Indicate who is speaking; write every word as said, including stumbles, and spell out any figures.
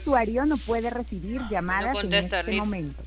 Speaker 1: usuario no puede recibir
Speaker 2: No
Speaker 1: llamadas en
Speaker 2: contesta,
Speaker 1: este
Speaker 2: Liz.
Speaker 1: momento.